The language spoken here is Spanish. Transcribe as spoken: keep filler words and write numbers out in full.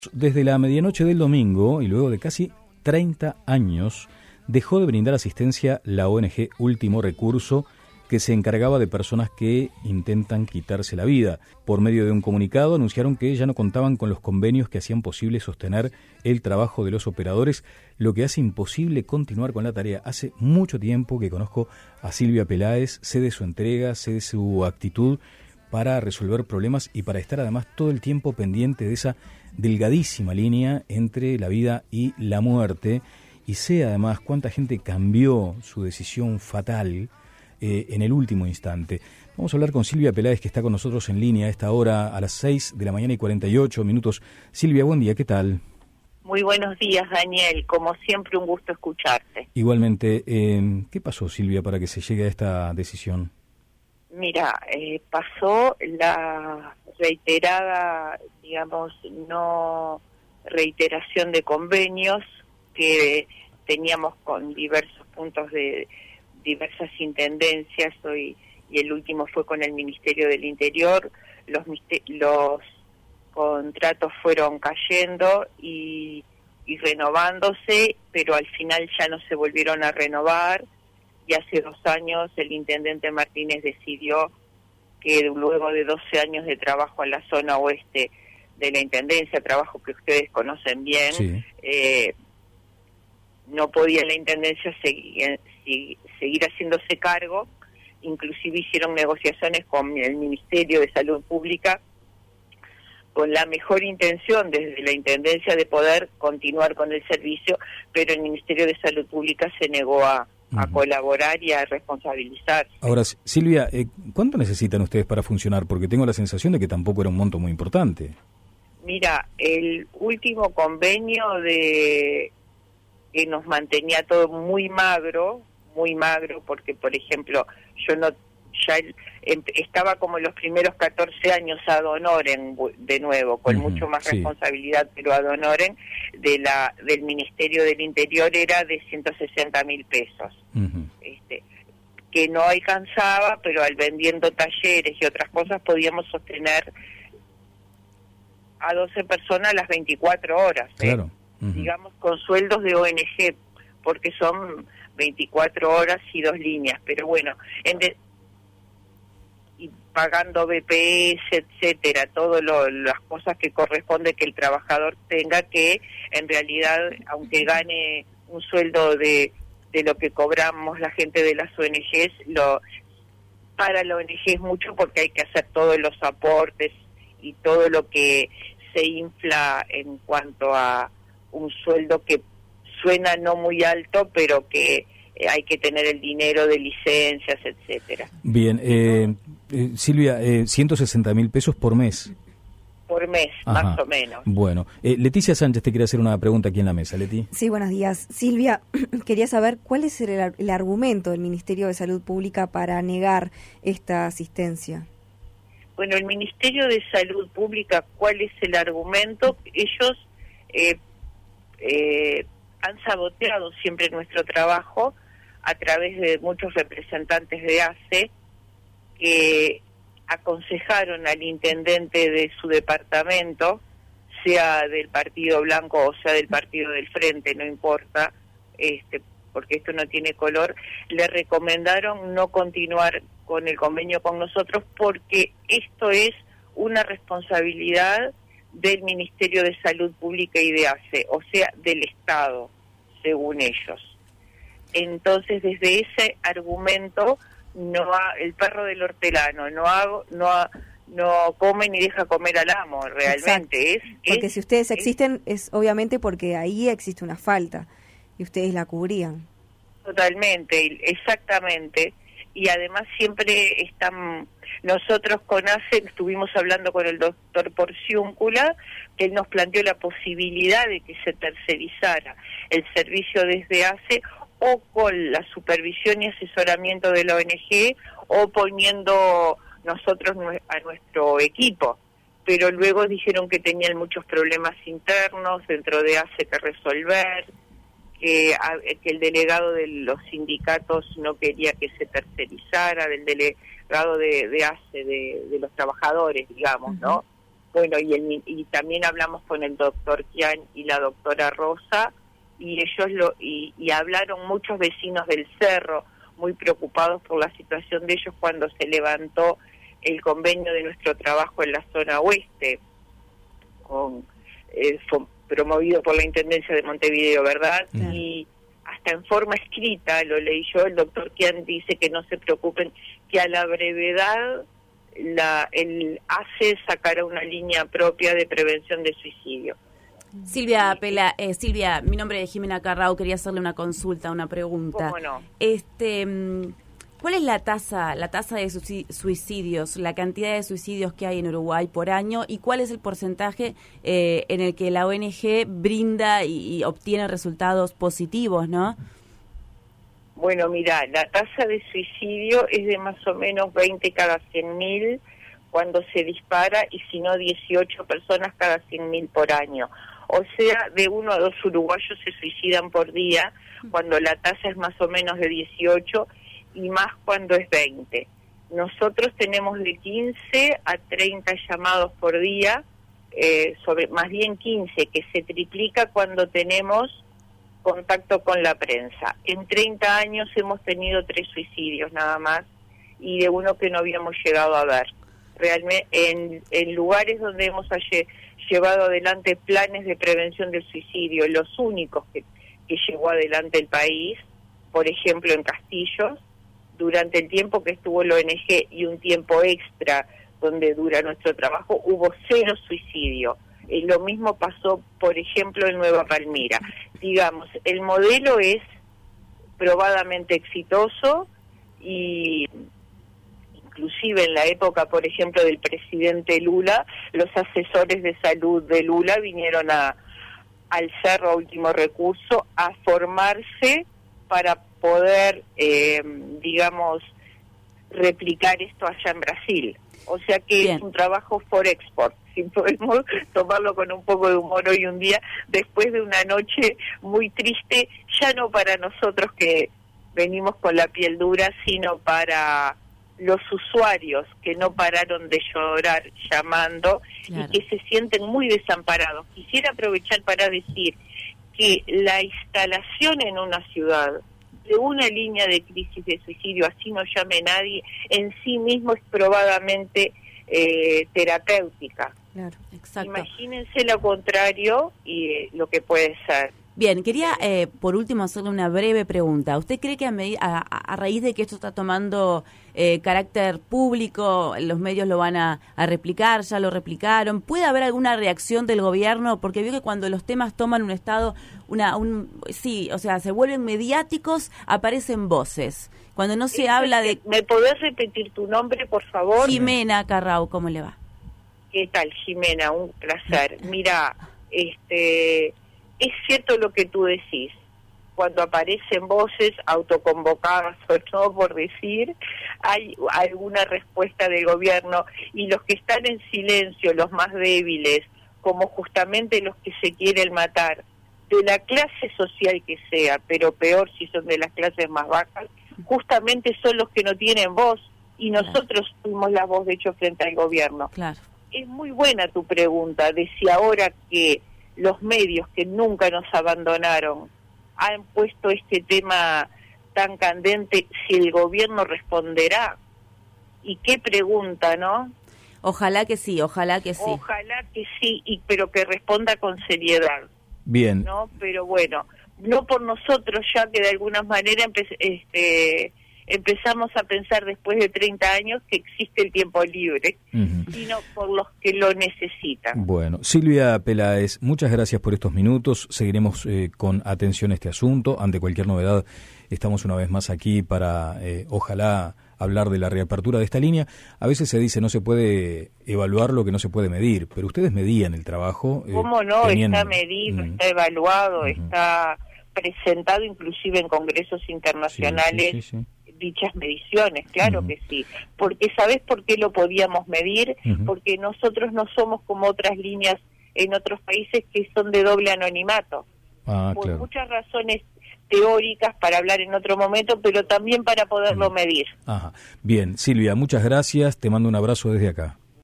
Desde la medianoche del domingo y luego de casi treinta años, dejó de brindar asistencia la O N G Último Recurso, que se encargaba de personas que intentan quitarse la vida. Por medio de un comunicado anunciaron que ya no contaban con los convenios que hacían posible sostener el trabajo de los operadores, lo que hace imposible continuar con la tarea. Hace mucho tiempo que conozco a Silvia Peláez, sé de su entrega, sé de su actitud para resolver problemas y para estar además todo el tiempo pendiente de esa delgadísima línea entre la vida y la muerte, y sé además cuánta gente cambió su decisión fatal eh, en el último instante. Vamos a hablar con Silvia Peláez, que está con nosotros en línea a esta hora, a las seis de la mañana y cuarenta y ocho minutos. Silvia, buen día, ¿qué tal? Muy buenos días, Daniel. Como siempre, un gusto escucharte. Igualmente, eh, ¿qué pasó, Silvia, para que se llegue a esta decisión? Mira, eh, pasó la reiterada, digamos, no reiteración de convenios que teníamos con diversos puntos de diversas intendencias, hoy, y el último fue con el Ministerio del Interior. Los, los contratos fueron cayendo y, y renovándose, pero al final ya no se volvieron a renovar. Y hace dos años el intendente Martínez decidió que luego de doce años de trabajo en la zona oeste de la intendencia, trabajo que ustedes conocen bien, sí. eh, no podía la intendencia seguir, seguir haciéndose cargo. Inclusive hicieron negociaciones con el Ministerio de Salud Pública con la mejor intención desde la intendencia de poder continuar con el servicio, pero el Ministerio de Salud Pública se negó a a colaborar y a responsabilizar. Ahora, Silvia, eh, ¿cuánto necesitan ustedes para funcionar? Porque tengo la sensación de que tampoco era un monto muy importante. Mira, el último convenio de que nos mantenía todo muy magro, muy magro, porque, por ejemplo, yo no ya em, estaba como en los primeros catorce años ad honorem de nuevo, con uh-huh, mucho más sí. responsabilidad, pero ad honorem de la del Ministerio del Interior era de ciento sesenta mil pesos, uh-huh. este, que no alcanzaba, pero al vendiendo talleres y otras cosas podíamos sostener a doce personas las veinticuatro horas, claro. ¿eh? Uh-huh. Digamos con sueldos de O N G, porque son veinticuatro horas y dos líneas, pero bueno, en de, y pagando B P S, etcétera, todas las cosas que corresponde que el trabajador tenga, que en realidad, aunque gane un sueldo de, de lo que cobramos la gente de las O N Ges, lo, para la O N G es mucho porque hay que hacer todos los aportes y todo lo que se infla en cuanto a un sueldo que suena no muy alto, pero que hay que tener el dinero de licencias, etcétera. Bien, eh, eh, Silvia, eh, ciento sesenta mil pesos por mes. Por mes, Ajá. más o menos. Bueno, eh, Leticia Sánchez te quiere hacer una pregunta aquí en la mesa, Leti. Sí, buenos días. Silvia, quería saber cuál es el, el argumento del Ministerio de Salud Pública para negar esta asistencia. Bueno, el Ministerio de Salud Pública, ¿cuál es el argumento? Ellos eh, eh, han saboteado siempre nuestro trabajo a través de muchos representantes de A C E que aconsejaron al intendente de su departamento, sea del Partido Blanco o sea del Partido del Frente, no importa, este, porque esto no tiene color, le recomendaron no continuar con el convenio con nosotros porque esto es una responsabilidad del Ministerio de Salud Pública y de A C E, o sea, del Estado, según ellos. Entonces, desde ese argumento, no ha, el perro del hortelano no ha, no ha, no come ni deja comer al amo, realmente. es Porque es, si ustedes es, existen, es obviamente porque ahí existe una falta, y ustedes la cubrían. Totalmente, exactamente. Y además siempre están, nosotros con A C E estuvimos hablando con el doctor Porciúncula, que él nos planteó la posibilidad de que se tercerizara el servicio desde A C E o con la supervisión y asesoramiento de la O N G o poniendo nosotros a nuestro equipo. Pero luego dijeron que tenían muchos problemas internos dentro de A C E que resolver, que, que el delegado de los sindicatos no quería que se tercerizara, del delegado de, de A C E, de, de los trabajadores, digamos, ¿no? Bueno, y, el, y también hablamos con el doctor Kian y la doctora Rosa, y ellos lo y, y hablaron muchos vecinos del Cerro, muy preocupados por la situación de ellos cuando se levantó el convenio de nuestro trabajo en la zona oeste, con eh, promovido por la Intendencia de Montevideo, ¿verdad? Sí. Y hasta en forma escrita, lo leí yo, el doctor Kian dice que no se preocupen, que a la brevedad la el A C E sacará una línea propia de prevención de suicidio. Silvia Pela, eh, Silvia, mi nombre es Jimena Carrao, quería hacerle una consulta, una pregunta. ¿Cómo no? Este, ¿cuál es la tasa, la tasa de suicidios, la cantidad de suicidios que hay en Uruguay por año y cuál es el porcentaje eh, en el que la O N G brinda y, y obtiene resultados positivos, ¿no? Bueno, mira, la tasa de suicidio es de más o menos veinte cada cien mil cuando se dispara y si no dieciocho personas cada cien mil por año. O sea, de uno a dos uruguayos se suicidan por día, cuando la tasa es más o menos de dieciocho y más cuando es veinte. Nosotros tenemos de quince a treinta llamados por día, eh, sobre más bien quince, que se triplica cuando tenemos contacto con la prensa. En treinta años hemos tenido tres suicidios nada más y de uno que no habíamos llegado a ver. Realmente en, en lugares donde hemos lle- llevado adelante planes de prevención del suicidio, los únicos que, que llevó adelante el país, por ejemplo en Castillos, durante el tiempo que estuvo la O N G y un tiempo extra donde dura nuestro trabajo, hubo cero suicidio. Eh, lo mismo pasó, por ejemplo, en Nueva Palmira. Digamos, el modelo es probadamente exitoso y inclusive en la época, por ejemplo, del presidente Lula, los asesores de salud de Lula vinieron a al Cerro Último Recurso a formarse para poder, eh, digamos, replicar esto allá en Brasil. O sea que Bien. Es un trabajo for export, si podemos tomarlo con un poco de humor hoy un día, después de una noche muy triste, ya no para nosotros que venimos con la piel dura, sino para los usuarios que no pararon de llorar llamando claro. y que se sienten muy desamparados. Quisiera aprovechar para decir que la instalación en una ciudad de una línea de crisis de suicidio, así no llame nadie, en sí mismo es probadamente eh, terapéutica. Claro, exacto. Imagínense lo contrario y eh, lo que puede ser. Bien, quería eh, por último hacerle una breve pregunta. ¿Usted cree que a, med- a, a raíz de que esto está tomando eh, carácter público, los medios lo van a, a replicar, ya lo replicaron? ¿Puede haber alguna reacción del gobierno? Porque veo que cuando los temas toman un estado, una, un, sí, o sea, se vuelven mediáticos, aparecen voces. Cuando no se habla de... ¿Me podés repetir tu nombre, por favor? Jimena Carrao, ¿cómo le va? ¿Qué tal, Jimena? Un placer. Mira, este... es cierto lo que tú decís, cuando aparecen voces autoconvocadas o no por decir, hay alguna respuesta del gobierno y los que están en silencio, los más débiles, como justamente los que se quieren matar, de la clase social que sea, pero peor si son de las clases más bajas, justamente son los que no tienen voz y nosotros claro. fuimos la voz de hecho frente al gobierno. Claro. Es muy buena tu pregunta de si ahora que los medios que nunca nos abandonaron han puesto este tema tan candente, si el gobierno responderá. Y qué pregunta, ¿no? Ojalá que sí, ojalá que sí. Ojalá que sí, y pero que responda con seriedad. Bien. ¿No? Pero bueno, no por nosotros ya que de alguna manera empe- este empezamos a pensar después de treinta años que existe el tiempo libre, uh-huh. sino por los que lo necesitan. Bueno, Silvia Peláez, muchas gracias por estos minutos. Seguiremos eh, con atención este asunto. Ante cualquier novedad, estamos una vez más aquí para, eh, ojalá, hablar de la reapertura de esta línea. A veces se dice no se puede evaluar lo que no se puede medir, pero ustedes medían el trabajo. Eh, ¿Cómo no? Tenían... Está medido, uh-huh. está evaluado, uh-huh. está presentado inclusive en congresos internacionales. Sí, sí, sí, sí. Dichas mediciones, claro uh-huh. que sí, porque ¿sabés por qué lo podíamos medir? Uh-huh. Porque nosotros no somos como otras líneas en otros países que son de doble anonimato, ah, por claro. muchas razones teóricas para hablar en otro momento, pero también para poderlo uh-huh. medir. Ajá. Bien, Silvia, muchas gracias, te mando un abrazo desde acá.